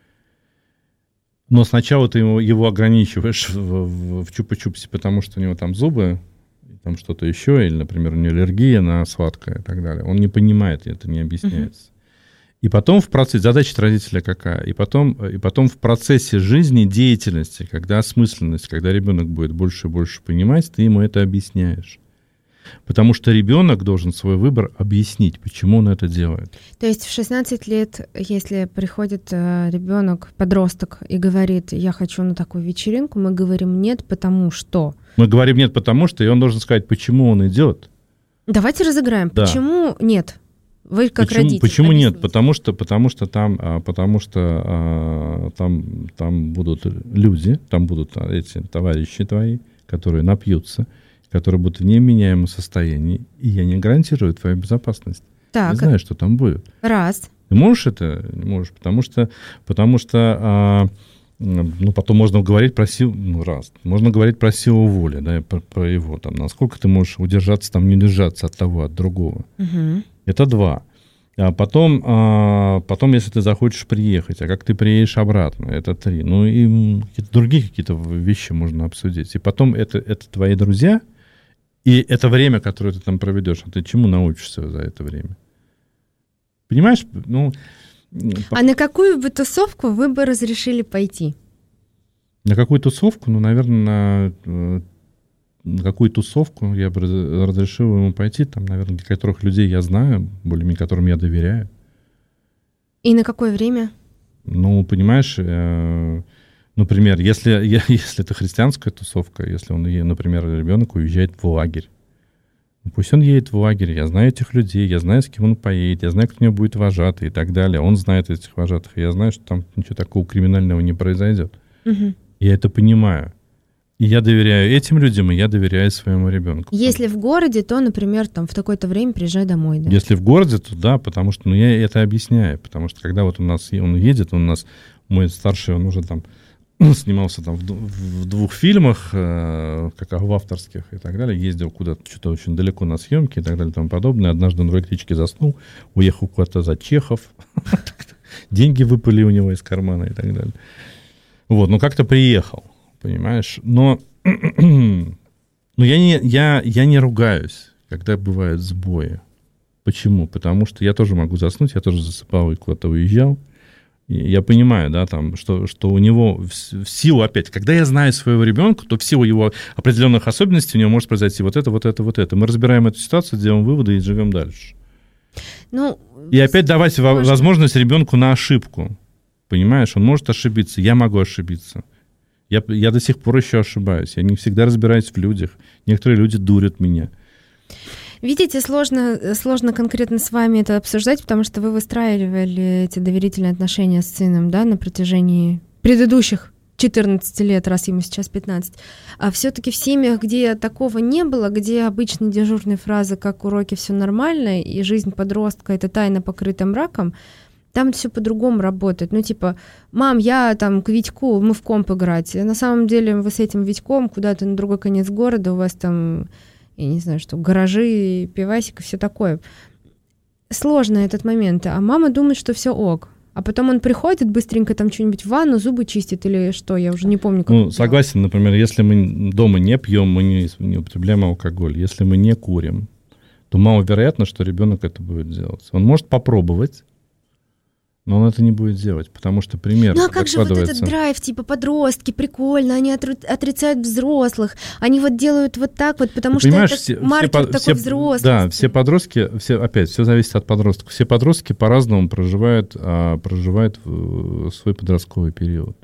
Но сначала ты его, его ограничиваешь в, в, в чупа-чупсе, потому что у него там зубы, там что-то еще, или, например, у него аллергия на сладкое и так далее. Он не понимает, и это не объясняется. Uh-huh. И потом в процессе... Задача родителя какая? И потом, и потом в процессе жизни, деятельности, когда осмысленность, когда ребенок будет больше и больше понимать, ты ему это объясняешь. Потому что ребенок должен свой выбор объяснить, почему он это делает. То есть в шестнадцать лет, если приходит э, ребенок, подросток, и говорит, я хочу на такую вечеринку, мы говорим нет, потому что... Мы говорим нет, потому что, и он должен сказать, почему он идет. Давайте разыграем. Да. Почему нет? Вы как почему, родитель. Почему объясните. Нет? Потому что, потому что, там, потому что там, там будут люди, там будут эти товарищи твои, которые напьются, которые будут в неменяемом состоянии, и я не гарантирую твою безопасность. Так. Я знаю, что там будет. Раз. Ты можешь это? Не можешь, потому что, потому что а, ну, потом можно говорить про силу, ну, раз, можно говорить про силу воли, да, про, про его, там, насколько ты можешь удержаться, там, не удержаться от того, от другого. Угу. Это два. А потом, а, потом, если ты захочешь приехать, а как ты приедешь обратно, это три. Ну, и какие-то другие какие-то вещи можно обсудить. И потом это, это твои друзья, и это время, которое ты там проведешь, а ты чему научишься за это время? Понимаешь? Ну, а на какую бы тусовку вы бы разрешили пойти? На какую тусовку? Ну, наверное, на, на какую тусовку я бы разрешил ему пойти, там, наверное, для которых людей я знаю, более-менее которым я доверяю. И на какое время? Ну, понимаешь... Э- Например, если, если это христианская тусовка, если он, например, ребенок уезжает в лагерь, ну, пусть он едет в лагерь, я знаю этих людей, я знаю, с кем он поедет, я знаю, кто у него будет вожатый и так далее. Он знает этих вожатых, и я знаю, что там ничего такого криминального не произойдет. Угу. Я это понимаю. И я доверяю этим людям, и я доверяю своему ребенку. Если в городе, то, например, там в такое-то время приезжай домой. Да? Если в городе, то да, потому что ну, я это объясняю. Потому что когда вот у нас он едет, он у нас, мой старший, он уже там снимался там в, в двух фильмах, э, как в авторских и так далее, ездил куда-то что-то очень далеко на съемки и так далее и тому подобное. Однажды он в электричке заснул, уехал куда-то за Чехов, деньги выпали у него из кармана и так далее. Вот, ну как-то приехал, понимаешь? Но, но я, не, я, я не ругаюсь, когда бывают сбои. Почему? Потому что я тоже могу заснуть, я тоже засыпал и куда-то уезжал. Я понимаю, да, там, что, что у него в, в силу, опять, когда я знаю своего ребенка, то в силу его определенных особенностей у него может произойти вот это, вот это, вот это. Мы разбираем эту ситуацию, делаем выводы и живем дальше. Ну, и опять давать можно... возможность ребенку на ошибку. Понимаешь, он может ошибиться, я могу ошибиться. Я, я до сих пор еще ошибаюсь. Я не всегда разбираюсь в людях. Некоторые люди дурят меня. Видите, сложно, сложно конкретно с вами это обсуждать, потому что вы выстраивали эти доверительные отношения с сыном, да, на протяжении предыдущих четырнадцати лет, раз ему сейчас пятнадцать. А все-таки в семьях, где такого не было, где обычно дежурные фразы, как уроки, все нормально, и жизнь подростка — это тайна, покрыта мраком, там все по-другому работает. Ну, типа, мам, я там к Витьку, мы в комп играть. На самом деле вы с этим Витьком куда-то на другой конец города, у вас там... я не знаю, что, гаражи, пивасик и все такое. Сложно этот момент. А мама думает, что все ок. А потом он приходит, быстренько там что-нибудь в ванну, зубы чистит или что, я уже не помню. Как ну, согласен, например, если мы дома не пьем, мы не, не употребляем алкоголь, если мы не курим, то маловероятно, что ребенок это будет делать. Он может попробовать, но он это не будет делать, потому что пример. Ну а как же вот этот драйв, типа подростки, прикольно, они отрицают взрослых, они вот делают вот так вот, потому что это все, маркер все, такой все, взрослый. Да, все подростки, все, опять, все зависит от подростков. Все подростки по-разному проживают, а, проживают свой подростковый период.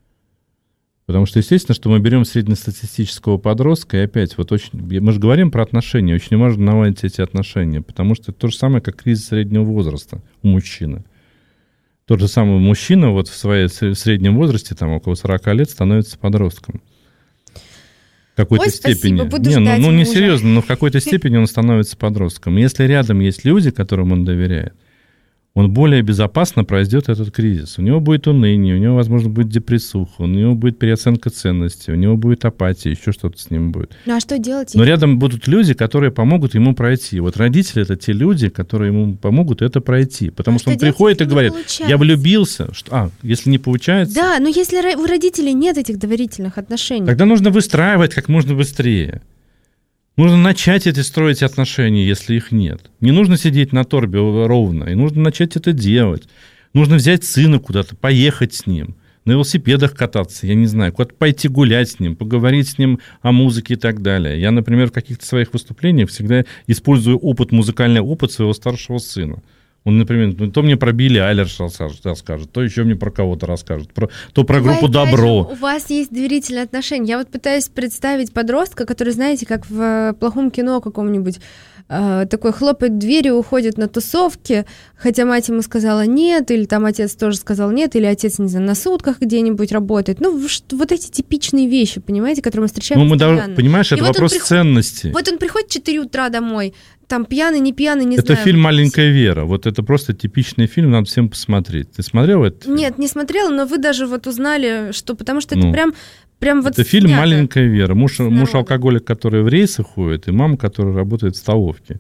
Потому что, естественно, что мы берем среднестатистического подростка, и опять, вот очень, мы же говорим про отношения, очень важно наладить эти отношения, потому что это то же самое, как кризис среднего возраста у мужчины. Тот же самый мужчина вот в своем среднем возрасте, там около сорока лет, становится подростком. какой-то Ой, степени. спасибо, буду не, ну, ждать ну, не мужа. серьезно, но в какой-то степени он становится подростком. Если рядом есть люди, которым он доверяет, он более безопасно пройдет этот кризис. У него будет уныние, у него, возможно, будет депрессуха, у него будет переоценка ценностей, у него будет апатия, еще что-то с ним будет. Ну а что делать? Но рядом будут люди, которые помогут ему пройти. Вот родители — это те люди, которые ему помогут это пройти. Потому А что что он делать, приходит и если не говорит, получается? я влюбился. Что? А, если не получается, Да, но если ро- у родителей нет этих доверительных отношений. тогда нужно выстраивать как можно быстрее. Нужно начать эти строить отношения, если их нет. Не нужно сидеть на торбе ровно, и нужно начать это делать. Нужно взять сына куда-то, поехать с ним, на велосипедах кататься, я не знаю, куда-то пойти гулять с ним, поговорить с ним о музыке и так далее. Я, например, в каких-то своих выступлениях всегда использую опыт, музыкальный опыт своего старшего сына. Он, например, ну, то мне про Билли Айлиш расскажет, расскажет, то еще мне про кого-то расскажет, про, то про группу Вы, опять «Добро». же, у вас есть доверительные отношения. Я вот пытаюсь представить подростка, который, знаете, как в э, плохом кино каком-нибудь, э, такой хлопает дверью, уходит на тусовки, хотя мать ему сказала нет, или там отец тоже сказал нет, или отец, не знаю, на сутках где-нибудь работает. Ну, ш- вот эти типичные вещи, понимаете, которые мы встречаем Ну, мы постоянно. даже, понимаешь, И это вот он вопрос приход- ценности. Вот он приходит в четыре утра домой, там пьяный, не пьяный, не Это знаю. фильм «Маленькая Вера». Вот это просто типичный фильм, надо всем посмотреть. Ты смотрел этот фильм? Нет, не смотрела, но вы даже вот узнали, что... Потому что Ну, это прям, прям вот Это фильм снято. «Маленькая Вера». Муж, народа. муж алкоголик, который в рейсы ходит, и мама, которая работает в столовке.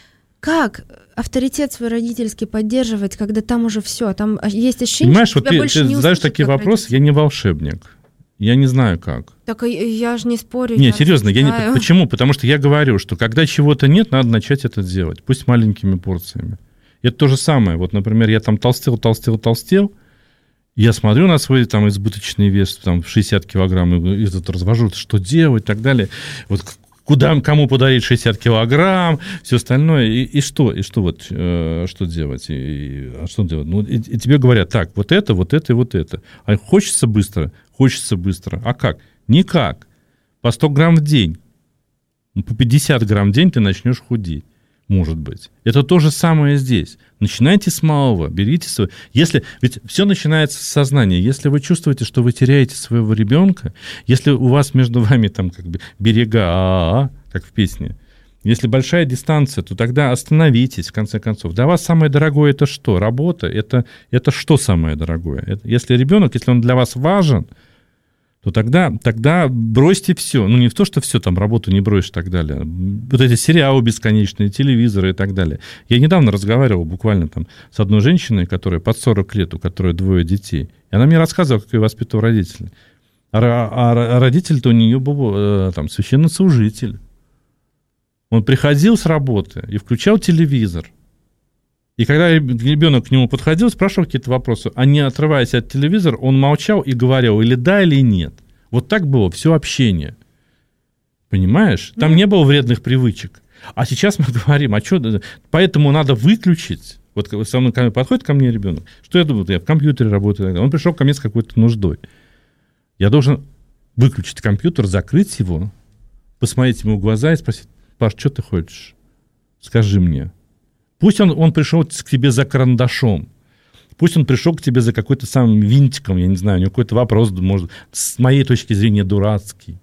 Как авторитет свой родительский поддерживать, когда там уже все, там есть ощущение, Понимаешь, что вот тебя ты, больше ты не задаешь услышат, такие как вопросы, родитель. я не волшебник. Я не знаю как. Так и- я же не спорю. Не, я серьезно, я не... знаю. Почему? Потому что я говорю, что когда чего-то нет, надо начать это делать. Пусть маленькими порциями. Это то же самое. Вот, например, я там толстел, толстел, толстел, и я смотрю на свой там избыточный вес там, в шестьдесят килограмм, и, и тут развожу, что делать и так далее. Вот куда, кому подарить шестьдесят килограмм, все остальное. И, и что? И что вот, э, что делать? И, и, а что делать? Ну, и, и тебе говорят, так, вот это, вот это и вот это. А хочется быстро? Хочется быстро. А как? Никак. По сто грамм в день. Ну, по пятьдесят грамм в день ты начнешь худеть. Может быть. Это то же самое здесь. Начинайте с малого, берите свой... Если... Ведь все начинается с сознания. Если вы чувствуете, что вы теряете своего ребенка, если у вас между вами там как бы берега а-а-а, как в песне, если большая дистанция, то тогда остановитесь, в конце концов. Для вас самое дорогое это что? Работа? Это, это что самое дорогое? Это, если ребенок, если он для вас важен, то тогда, тогда бросьте все. Ну, не в то, что все, там, работу не бросишь и так далее. Вот эти сериалы бесконечные, телевизоры и так далее. Я недавно разговаривал буквально там с одной женщиной, которая под сорок лет, у которой двое детей. И она мне рассказывала, как ее воспитывал родители. А, а, а родитель-то у нее был там, священнослужитель. Он приходил с работы и включал телевизор. И когда ребенок к нему подходил, спрашивал какие-то вопросы, а не отрываясь от телевизора, он молчал и говорил, или да, или нет. Вот так было все общение. Понимаешь? Там mm. не было вредных привычек. А сейчас мы говорим, а что, поэтому надо выключить. Вот со мной подходит ко мне ребенок, что я думаю, я в компьютере работаю. Он пришел ко мне с какой-то нуждой. Я должен выключить компьютер, закрыть его, посмотреть ему в глаза и спросить, Паш, что ты хочешь? Скажи мне. Пусть он, он пришел к тебе за карандашом, пусть он пришел к тебе за какой-то самым винтиком, я не знаю, у него какой-то вопрос, может, с моей точки зрения, дурацкий.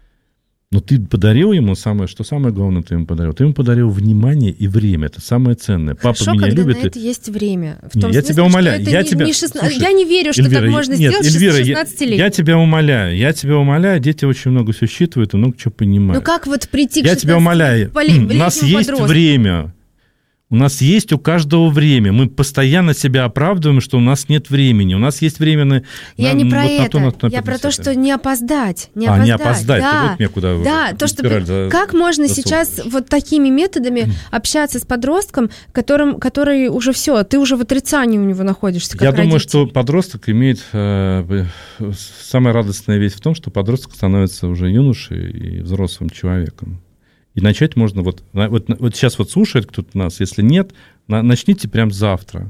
Но ты подарил ему самое, что самое главное ты ему подарил? Ты ему подарил внимание и время, это самое ценное. Хорошо, Папа меня когда любит. на это есть время. В Не, том я смысле, тебя умоляю, что это я не, тебя... не шестнадцать... Слушай, я не верю, что Эльвира, так можно нет, сделать Эльвира, шестнадцатилетним. Я, я тебя умоляю, я тебя умоляю, дети очень много все считывают и много чего понимают. Ну как вот прийти к Я тебя умоляю, у нас есть подростку? время. У нас есть у каждого время. Мы постоянно себя оправдываем, что у нас нет времени. У нас есть время на... Я на, не про вот на это. то, на, на я про то, пятьдесят. что не опоздать. Не а, опоздать. не опоздать. Да. Ты вот мне куда Да, то, что... за... Как можно засовываешь. сейчас вот такими методами mm. общаться с подростком, которым, который уже все, ты уже в отрицании у него находишься, как Я родитель. думаю, что подросток имеет... Э, самая радостная вещь в том, что подросток становится уже юношей и взрослым человеком. И начать можно... Вот, вот, вот сейчас вот слушает кто-то нас, если нет, на, начните прямо завтра.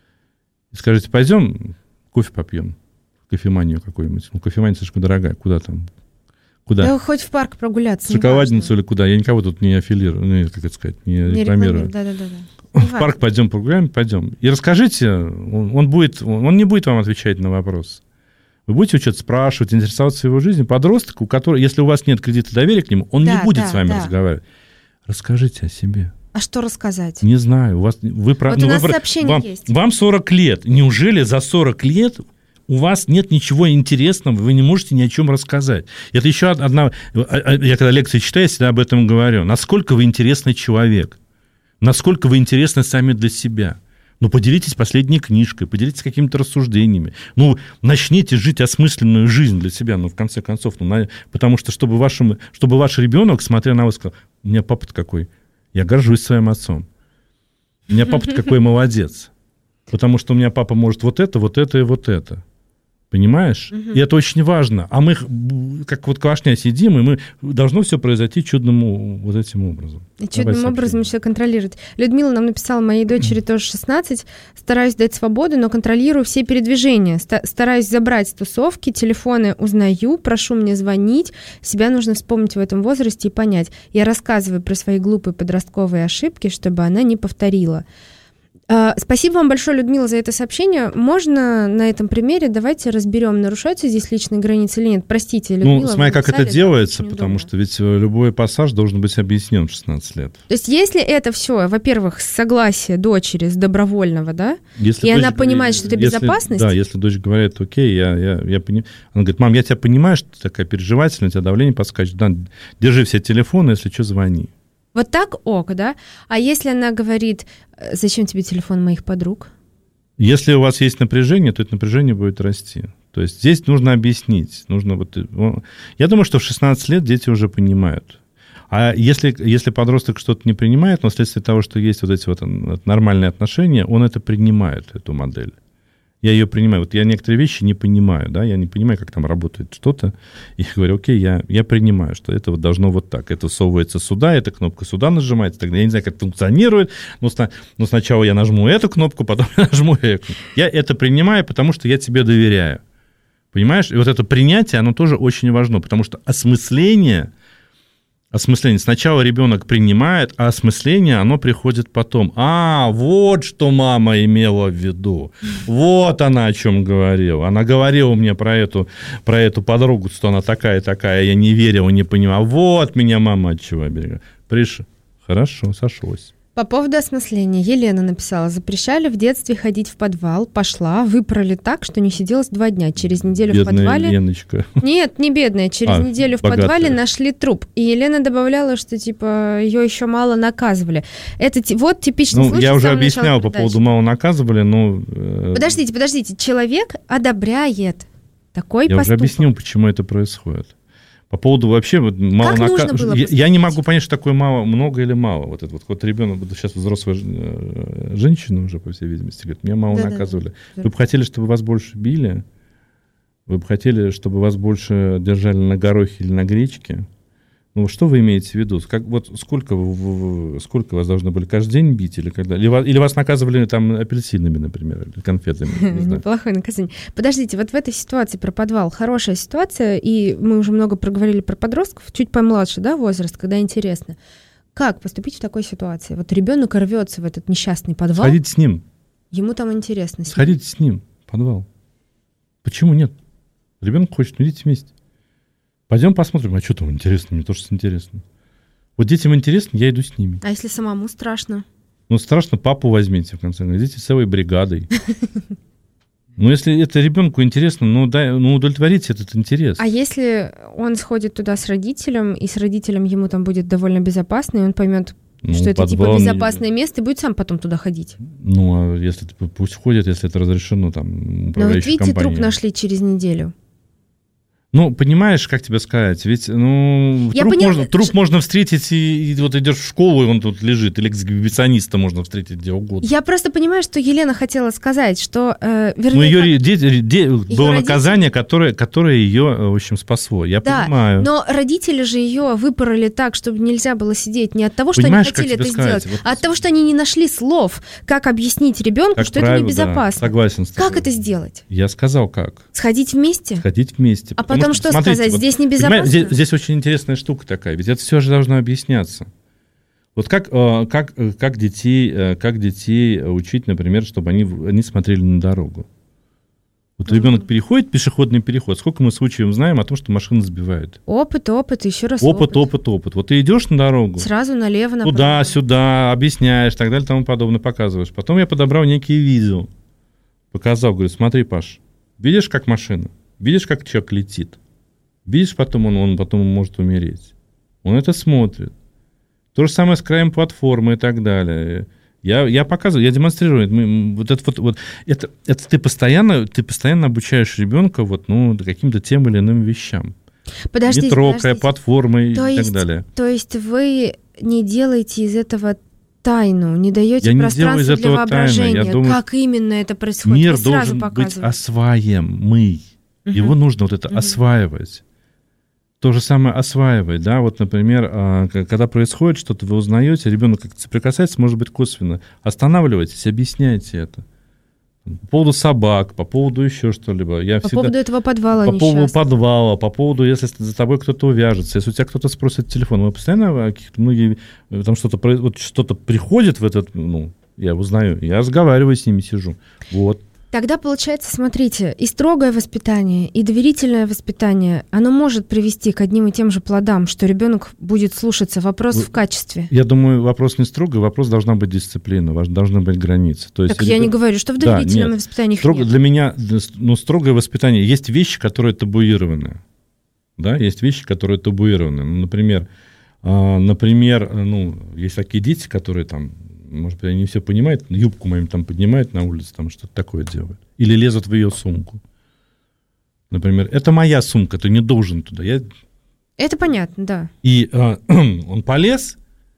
И скажите, пойдем кофе попьем, кофеманию какую-нибудь. Ну, кофемания слишком дорогая, куда там? Куда? Да хоть в парк прогуляться. Шоколадницу или куда? Я никого тут не аффилирую, ну, как это сказать, не, не рекламирую. Да-да-да. В парк пойдем прогуляем, пойдем. И расскажите, он, он, будет, он не будет вам отвечать на вопрос. Вы будете что-то спрашивать, интересоваться его жизнью. Подросток, у которого, если у вас нет кредита доверия к нему, он Да, не будет да, с вами да. разговаривать. Расскажите о себе. А что рассказать? Не знаю. У вас, вы, про- Вот ну, у вы нас про- сообщение вам, есть. Вам сорок лет. Неужели за сорок лет у вас нет ничего интересного, вы не можете ни о чем рассказать? Это еще одна... Я когда лекции читаю, я всегда об этом говорю. Насколько вы интересный человек? Насколько вы интересны сами для себя? Ну, поделитесь последней книжкой, поделитесь какими-то рассуждениями. Ну, начните жить осмысленную жизнь для себя, ну, в конце концов. Ну, на... Потому что, чтобы, вашим... чтобы ваш ребенок, смотря на вас, сказал, у меня папа-то какой, я горжусь своим отцом. У меня папа-то какой молодец. Потому что у меня папа может вот это, вот это и вот это. Понимаешь? Угу. И это очень важно. А мы, как вот квашня, сидим, и мы должно все произойти чудным вот этим образом. И чудным образом все контролировать. Людмила нам написала, моей дочери тоже шестнадцать, стараюсь дать свободу, но контролирую все передвижения. Стараюсь забрать с тусовки, телефоны узнаю, прошу мне звонить. Себя нужно вспомнить в этом возрасте и понять. Я рассказываю про свои глупые подростковые ошибки, чтобы она не повторила. Спасибо вам большое, Людмила, за это сообщение. Можно на этом примере, давайте разберем, нарушаются здесь личные границы или нет. Простите, Людмила. Ну, смотри, как написали, это делается, это потому удобно. что ведь любой пассаж должен быть объяснен в шестнадцать лет. То есть если это все, во-первых, с согласия дочери, с добровольного, да, если и дочь, она понимает, что это если, безопасность. Да, если дочь говорит, окей, я, я, я понимаю. Она говорит, мам, я тебя понимаю, что ты такая переживательная, у тебя давление подскачет. Да, держи все телефоны, если что, звони. Вот так ок, да? А если она говорит, зачем тебе телефон моих подруг? Если у вас есть напряжение, то это напряжение будет расти. То есть здесь нужно объяснить. Нужно вот... Я думаю, что в шестнадцать лет дети уже понимают. А если, если подросток что-то не принимает, но вследствие того, что есть вот эти вот нормальные отношения, он это принимает, эту модель. Я ее принимаю. Вот я некоторые вещи не понимаю, да, я не понимаю, как там работает что-то. И я говорю, окей, я, я принимаю, что это вот должно вот так. Это всовывается сюда, эта кнопка сюда нажимается. Тогда я не знаю, как это функционирует, но, сна- но сначала я нажму эту кнопку, потом я нажму эту. Я это принимаю, потому что я тебе доверяю. Понимаешь? И вот это принятие, оно тоже очень важно, потому что осмысление... Осмысление. Сначала ребенок принимает, а осмысление, оно приходит потом. А, вот что мама имела в виду. Вот она о чем говорила. Она говорила мне про эту, про эту подругу, что она такая-такая. Я не верил, не понимал. Вот меня мама от чего оберегала. Приш... Хорошо, сошлось. По поводу осмысления. Елена написала, запрещали в детстве ходить в подвал, пошла, выпороли так, что не сиделась два дня. Через неделю Бедная в подвале... Леночка. Нет, не бедная. Через А, неделю в богатая. подвале нашли труп. И Елена добавляла, что типа ее еще мало наказывали. Это ти- вот типичный Ну, случай. я с уже самого начала объяснял по передачи. поводу мало наказывали, но... э, Подождите, подождите. Человек одобряет такой Я уже поступок. объяснил, почему это происходит. По поводу вообще вот, мало Как нужно нака- было я, поступить? я не могу понять, что такое мало, много или мало. Вот этот вот, вот ребенок, вот сейчас взрослая э, женщина уже, по всей видимости, говорит, меня мало Да-да-да. наказывали. Вы бы хотели, чтобы вас больше били? Вы бы хотели, чтобы вас больше держали на горохе или на гречке? Ну, что вы имеете в виду? Как, вот сколько, вы, сколько вас должны были каждый день бить? Или, когда, или, вас, или вас наказывали там апельсинами, например, или конфетами? Не знаю. Неплохое наказание. Подождите, вот в этой ситуации про подвал хорошая ситуация, и мы уже много проговорили про подростков, чуть помладше, да, возраст, когда интересно. Как поступить в такой ситуации? Вот ребенок рвется в этот несчастный подвал, Сходите с ним. ему там интересно. Сходите с ним в подвал. Почему нет? Ребенок хочет, ну идите вместе. Пойдем посмотрим, а что там интересно, мне тоже интересно. Вот детям интересно, я иду с ними. А если самому страшно? Ну, страшно, папу возьмите, в конце концов, идите целой бригадой. Ну, если это ребенку интересно, ну, дай, ну, удовлетворите этот интерес. А если он сходит туда с родителем, и с родителем ему там будет довольно безопасно, и он поймет, Ну, что это подвал типа не- безопасное место, и будет сам потом туда ходить. Ну, а если это- пусть ходят, если это разрешено там Но вот управляющей видите, компанией. труп нашли через неделю. Ну, понимаешь, как тебе сказать, ведь, ну, Я труп, поняла, можно, труп ш- можно встретить, и, и вот идешь в школу, и он тут лежит, или эксгибициониста можно встретить где угодно. Я просто понимаю, что Елена хотела сказать, что, э, вернее, Ну, ее, как- де- де- было родители- наказание, которое, которое ее, в общем, спасло. Я да, понимаю. но родители же ее выпороли так, чтобы нельзя было сидеть не от того, что Понимаешь, они как хотели тебе это сказать? сделать, Вот- а от того, что они не нашли слов, как объяснить ребенку, Как что правило, это да, небезопасно. согласен с тобой. Как это сделать? Я сказал, как. Сходить вместе? Сходить вместе. А Потому потом что смотрите, сказать? вот, Здесь понимаете, небезопасно? Здесь, здесь очень интересная штука такая, ведь это все же должно объясняться. Вот как, э, как, э, как, детей, э, как детей учить, например, чтобы они, они смотрели на дорогу? Вот ребенок переходит пешеходный переход. Сколько мы случаев знаем о том, что машина сбивает? Опыт, опыт, еще раз опыт. Опыт, опыт, опыт. Вот ты идешь на дорогу. Сразу налево, направо. Туда, сюда, объясняешь, так далее, тому подобное, показываешь. Потом я подобрал некие видео. Показал, говорю, смотри, Паш, видишь, как машина? Видишь, как человек летит? Видишь, потом он, он потом может умереть. Он это смотрит. То же самое с краем платформы и так далее. Я, я показываю, я демонстрирую. Мы, вот это, вот, вот, это, это ты, постоянно, ты постоянно обучаешь ребенка вот, ну, каким-то тем или иным вещам. Подождите, Метро, подождите. платформы и то так есть, далее. То есть вы не делаете из этого тайну, не даете я пространство для воображения, я думаю, как именно это происходит. Мир вы сразу должен быть показываете. осваиваемый. Угу. Его нужно вот это угу. осваивать. То же самое осваивать, да, вот, например, когда происходит что-то, вы узнаете, ребенок как-то соприкасается, может быть, косвенно. Останавливайтесь, объясняйте это. По поводу собак, по поводу еще что-либо. Я по всегда... поводу этого подвала По поводу несчастного. подвала, по поводу, если за тобой кто-то увяжется, если у тебя кто-то спросит телефон. Мы постоянно каких-то многие, там что-то, вот что-то приходит в этот, ну, я узнаю, я разговариваю с ними, сижу. Вот. Тогда, получается, смотрите, и строгое воспитание, и доверительное воспитание, оно может привести к одним и тем же плодам, что ребенок будет слушаться. Вопрос Вы, в качестве. Я думаю, вопрос не строгий, вопрос должна быть дисциплина, должны быть границы. То есть, так я ребен... не говорю, что в доверительном да, воспитании строго, нет. Для меня, ну, строгое воспитание, есть вещи, которые табуированы. Да, есть вещи, которые табуированы. Ну, например, например, ну, есть такие дети, которые там, может быть, они не все понимают, юбку моим там поднимают на улице, там что-то такое делают. Или лезут в ее сумку. Например, это моя сумка, ты не должен туда. Я... Это понятно, да. И э, он полез,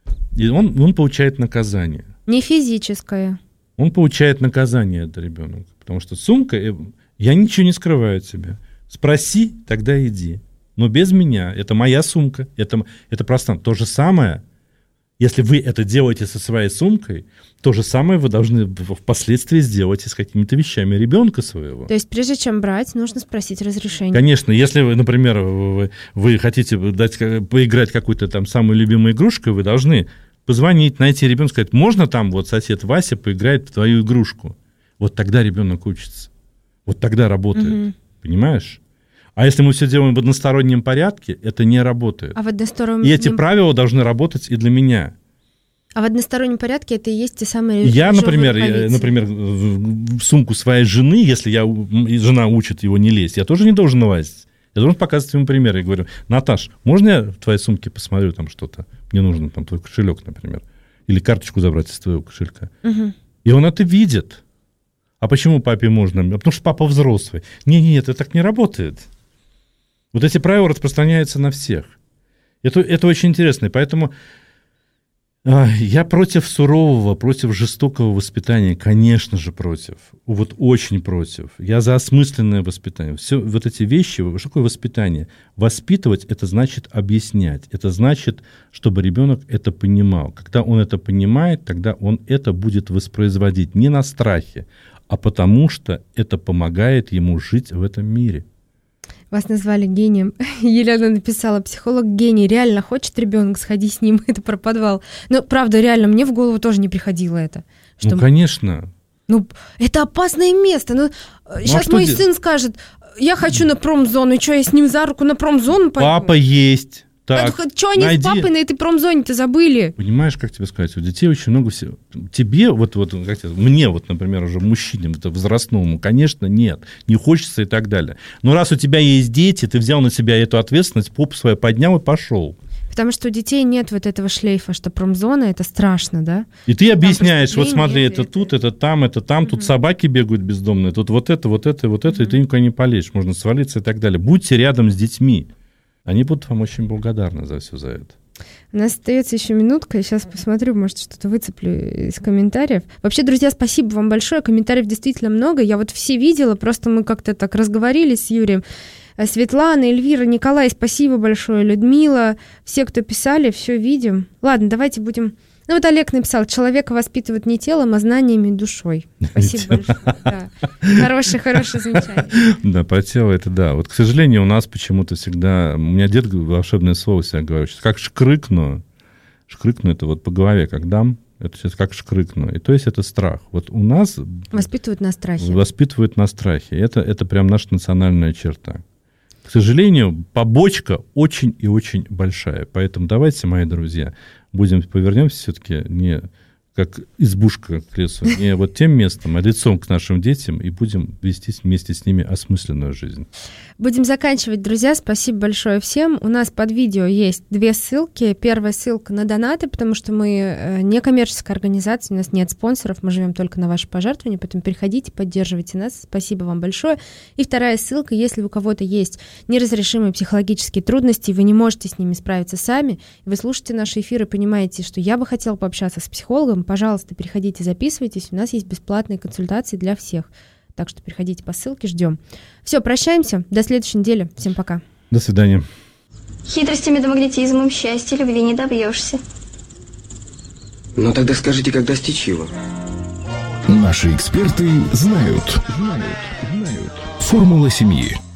и он, он получает наказание. Не физическое. Он получает наказание, это ребенок. Потому что сумка, я ничего не скрываю от себя. Спроси, тогда иди. Но без меня. Это моя сумка, это, это пространство. То же самое. Если вы это делаете со своей сумкой, то же самое вы должны впоследствии сделать и с какими-то вещами ребенка своего. То есть прежде чем брать, нужно спросить разрешение. Конечно, если вы, например, вы, вы хотите дать, поиграть какой-то там самой любимой игрушкой, вы должны позвонить, найти ребенка, сказать, можно там вот сосед Вася поиграет в твою игрушку? Вот тогда ребенок учится. Вот тогда работает. Угу. Понимаешь? А если мы все делаем в одностороннем порядке, это не работает. А в одностороннем... И эти правила должны работать и для меня. А в одностороннем порядке это и есть те самые... Я, например, я, например, в сумку своей жены, если я, жена учит его не лезть, я тоже не должен лазить. Я должен показывать ему пример. Я говорю, Наташ, можно я в твоей сумке посмотрю там что-то? Мне нужно там твой кошелек, например. Или карточку забрать из твоего кошелька. Угу. И он это видит. А почему папе можно? Потому что папа взрослый. Не-не, это так не работает. Вот эти правила распространяются на всех. Это, это очень интересно. И поэтому э, я против сурового, против жестокого воспитания. Конечно же, против. Вот очень против. Я за осмысленное воспитание. Все вот эти вещи, что такое воспитание? Воспитывать – это значит объяснять. Это значит, чтобы ребенок это понимал. Когда он это понимает, тогда он это будет воспроизводить не на страхе, а потому что это помогает ему жить в этом мире. Вас назвали гением. Елена написала, психолог гений. Реально хочет ребенок, сходи с ним. Это про подвал. Но правда, реально, мне в голову тоже не приходило это. Что... Ну, конечно. Ну, это опасное место. Ну, ну сейчас а мой де... сын скажет, я хочу на промзону. И что, я с ним за руку на промзону пойду? Папа есть. Так, а, что они найди... с папой на этой промзоне-то забыли? Понимаешь, как тебе сказать, у детей очень много всего. Тебе, вот, вот, как тебе, мне, вот, например, уже мужчине, вот, возрастному, конечно, нет, не хочется и так далее. Но раз у тебя есть дети, ты взял на себя эту ответственность, попу свою поднял и пошел. Потому что у детей нет вот этого шлейфа, что промзона – это страшно, да? И ты объясняешь, вот смотри, это, это тут, это там, это там, mm-hmm. тут собаки бегают бездомные, тут вот это, вот это, вот это, mm-hmm. и ты никуда не полезешь, можно свалиться и так далее. Будьте рядом с детьми. Они будут вам очень благодарны за все за это. У нас остается еще минутка, я сейчас посмотрю, может, что-то выцеплю из комментариев. Вообще, друзья, спасибо вам большое, комментариев действительно много, я вот все видела, просто мы как-то так разговорились с Юрием. Светлана, Эльвира, Николай, спасибо большое, Людмила, все, кто писали, все видим. Ладно, давайте будем... Ну вот Олег написал, человека воспитывают не телом, а знаниями и душой. Спасибо большое. Да. Хорошее, хорошее замечание. Да, про тело это да. Вот, к сожалению, у нас почему-то всегда... У меня дед волшебное слово всегда говорит. Как шкрыкну, шкрыкну это вот по голове, как дам, Это сейчас как шкрыкну. И то есть это страх. Вот у нас... Воспитывают на страхе. Воспитывают на страхе. Это, это прям наша национальная черта. К сожалению, побочка очень и очень большая. Поэтому давайте, мои друзья, будем повернемся все-таки не как избушка к лесу, не вот тем местом, а лицом к нашим детям, и будем вести вместе с ними осмысленную жизнь. Будем заканчивать, друзья. Спасибо большое всем. У нас под видео есть две ссылки. Первая ссылка на донаты, потому что мы некоммерческая организация, у нас нет спонсоров, мы живем только на ваши пожертвования, поэтому переходите, поддерживайте нас. Спасибо вам большое. И вторая ссылка, если у кого-то есть неразрешимые психологические трудности, вы не можете с ними справиться сами, и вы слушаете наши эфиры, понимаете, что я бы хотела пообщаться с психологом, пожалуйста, переходите, записывайтесь. У нас есть бесплатные консультации для всех. Так что переходите по ссылке, ждем. Все, прощаемся. До следующей недели. Всем пока. До свидания. Хитростями да магнетизмом счастья любви не добьешься. Ну тогда скажите, как достичь его? Наши эксперты знают. Знают. Знают. Формула семьи.